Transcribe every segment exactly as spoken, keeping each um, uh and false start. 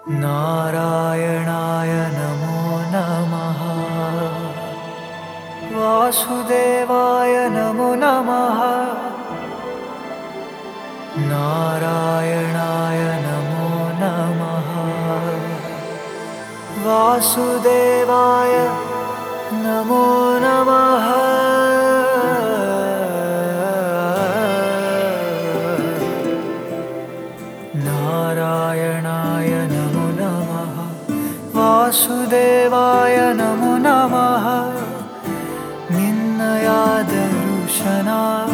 नारायणाय नमो नमः। वासुदेवाय नमो नमः। नारायणाय नमो नमः। वासुदेवाय नमो नमः। नारायणाय नमो नमः। वासुदेवाय नमो नमः। निन्नय दर्शन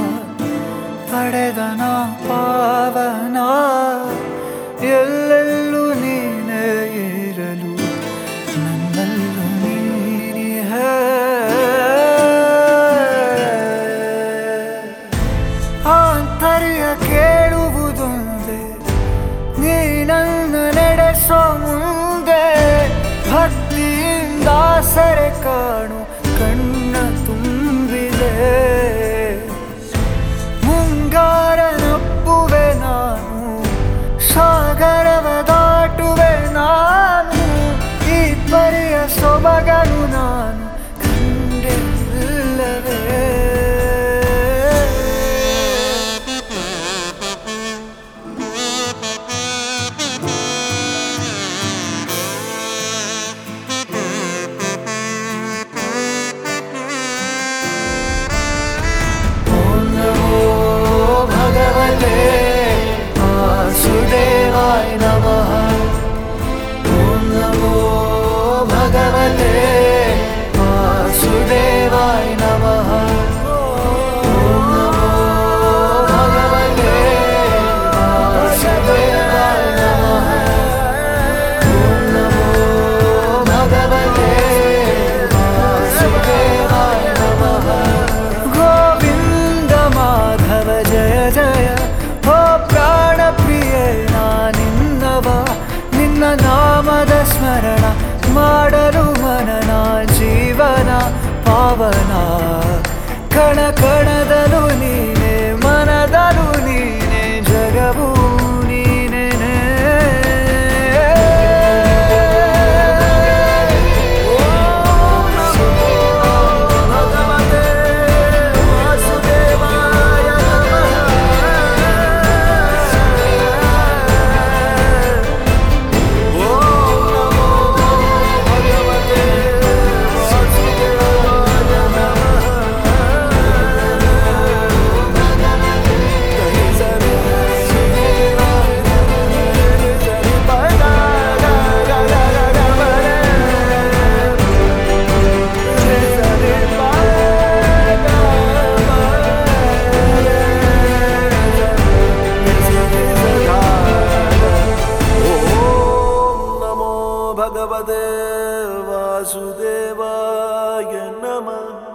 ಪಡೆದನ ಪಾವನ ಎಲ್ಲೆಲ್ಲೂ ನೀನೇ ಇರಲು ನನ್ನಲ್ಲೂ ನೀನಿಹೆ. ಆಂತರ್ಯ ಕೇಳುವುದೊಂದೇ ನೀ ನನ್ನ ನಡೆಸೋ ಮುಂದೆ. ಭಕ್ತಿಯಿಂದ ಸರೆ ಕಾಣು ಕಣ್ಣ ತುಂಬಿದೆ. ಮುಂಗಾರನಪ್ಪುವೆ ನಾನು, ಸಾಗರವ ದಾಟುವೆ ನಾನು. ಈ ಪರಿಯ ಸೊಬಗನು ನಾನು ಕಂಡಿಲ್ಲವೇ. वासुदेवाय नमः। ओम नमो भगवते वासुदेवाय नमः। ओम नमो भगवते वासुदेवाय नमः। ओम नमो भगवते वासुदेवाय नमः। गोविंद माधव जय जय हो प्राण प्रिये ನಾನಿನ್ನವ. ನಿನ್ನ ನಾಮದ ಸ್ಮರಣ ಮಾಡಲು ಮನನ ಜೀವನ ಪಾವನ. ಕಣ ಕಣದಲು ನೀನೆ ಮನದಲು ನೀನೆ ಜಗವು ನೀನೇನೆ. भगवते वासुदेवाय नमः।